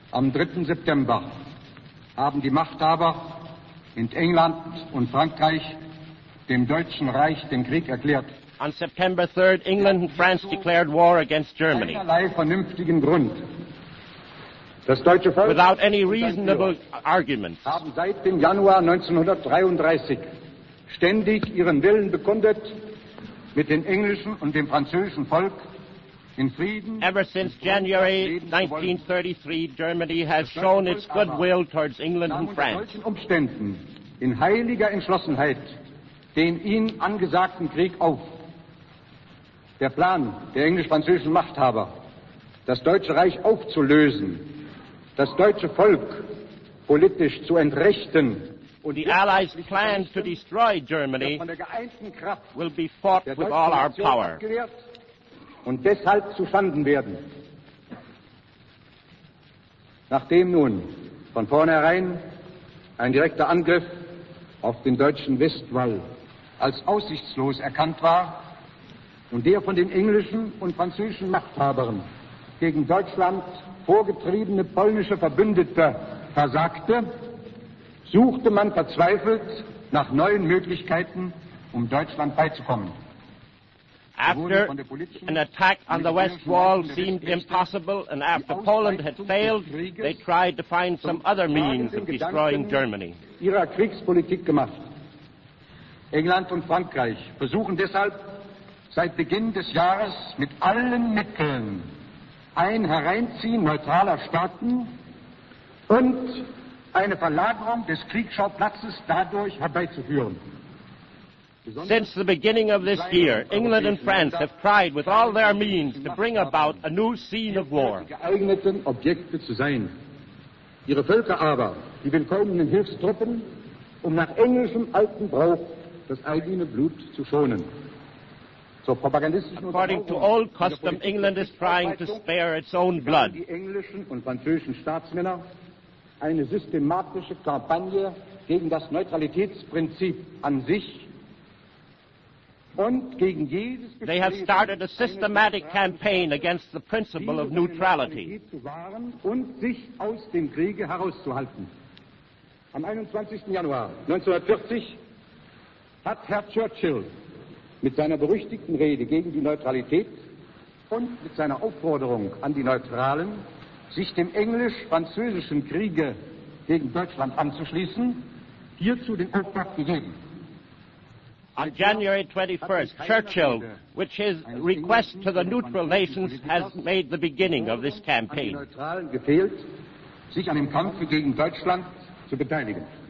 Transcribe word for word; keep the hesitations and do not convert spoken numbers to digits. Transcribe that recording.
Am dritten September haben die Machthaber in England und Frankreich dem Deutschen Reich den Krieg erklärt. On September third, England and France declared war against Germany. Keinerlei vernünftigen Grund. Das deutsche Volk without any reasonable arguments. Haben seit dem Januar neunzehnhundertdreiunddreißig ständig ihren Willen bekundet, mit dem englischen und dem französischen Volk in Frieden. Ever since January nineteen thirty-three, Germany has shown its goodwill towards England and France. Unter solchen Umständen in heiliger Entschlossenheit den ihnen angesagten Krieg auf. Der Plan der englisch-französischen Machthaber, das Deutsche Reich aufzulösen, das deutsche Volk politisch zu entrechten, und the Allies' plan to destroy Germany von der geeinten Kraft will be fought with all our power. Und deshalb zu Schanden werden. Nachdem nun von vornherein ein direkter Angriff auf den deutschen Westwall als aussichtslos erkannt war und der von den englischen und französischen Machthabern gegen Deutschland vorgetriebene polnische Verbündete versagte, suchte man verzweifelt nach neuen Möglichkeiten, um Deutschland beizukommen. After an attack on the West Wall seemed impossible, and after Poland had failed, they tried to find some other means of destroying Germany. Ihrer Kriegspolitik gemacht. England und Frankreich versuchen deshalb seit Beginn des Jahres mit allen Mitteln ein Hereinziehen neutraler Staaten und eine Verlagerung des Kriegsschauplatzes dadurch herbeizuführen. Since the beginning of this year, England and France have tried with all their means to bring about a new scene of war. Geeigneten Objekte zu sein. Ihre Völker aber, die willkommenen Hilfstruppen, um nach englischem alten Brauch das eigene Blut zu schonen. Zur propagandistischen According to old custom, England is trying to spare its own blood. Die englischen und französischen Staatsmänner eine systematische Kampagne gegen das Neutralitätsprinzip an sich und gegen jedes Bestreben, They have started a systematic campaign against the principle of neutrality. zu wahren und sich aus dem Kriege herauszuhalten. Am einundzwanzigsten Januar neunzehnhundertvierzig hat Herr Churchill mit seiner berüchtigten Rede gegen die Neutralität und mit seiner Aufforderung an die Neutralen, sich dem englisch-französischen Kriege gegen Deutschland anzuschließen, hierzu den Auftrag gegeben. On January twenty-first, Churchill, with his request to the neutral nations, has made the beginning of this An die campaign. Neutralen gefehlt, sich an dem Kampf gegen Deutschland zu beteiligen.